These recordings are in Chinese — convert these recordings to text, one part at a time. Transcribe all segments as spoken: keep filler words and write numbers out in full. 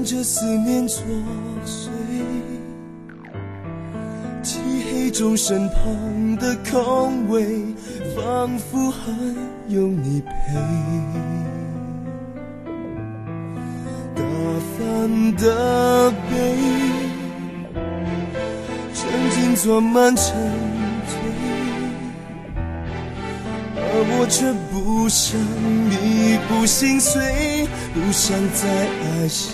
看着思念作祟，漆黑中身旁的空位，仿佛还有你陪。打翻的杯，曾经装满沉醉，而我却不想你不心碎，不想再爱谁。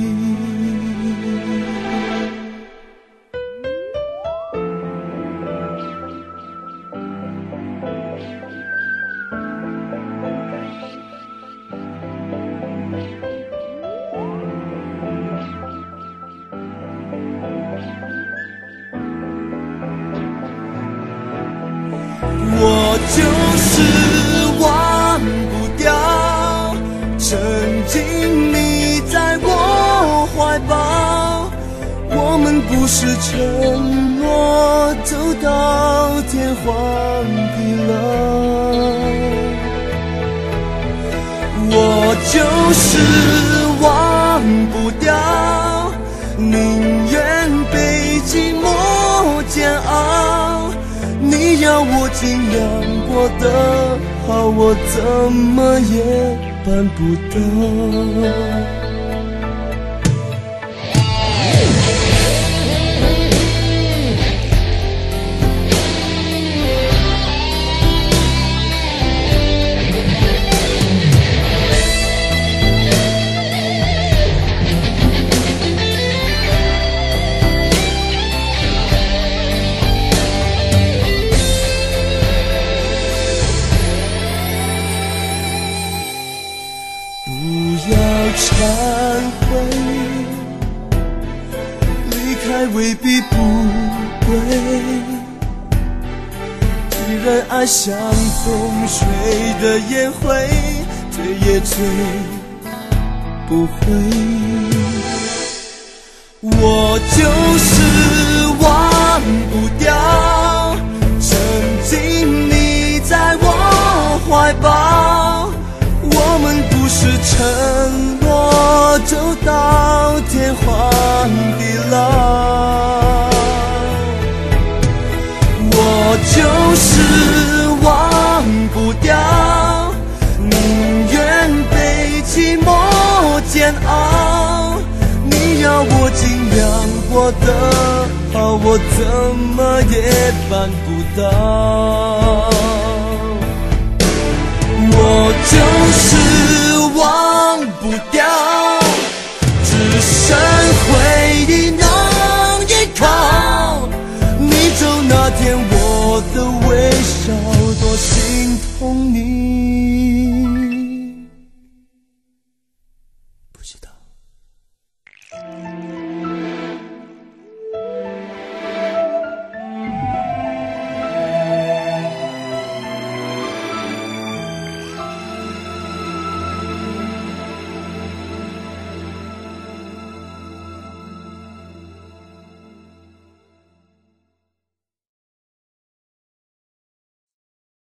我就是忘不掉曾经你在我怀抱，我们不是承诺走到天荒地老。我就是忘不掉宁愿被寂寞煎熬，你要我尽量过得好，我怎么也办不到。忏悔，离开未必不对，既然爱像风吹的烟灰，追也追不回。我就是忘不掉曾经你在我怀抱，我们不是承诺走到天荒地老。我就是忘不掉宁愿被寂寞煎熬，你要我尽量过得好，我怎么也办不到。我就是忘不掉，只剩回忆能依靠。你走那天我的微笑，多心痛你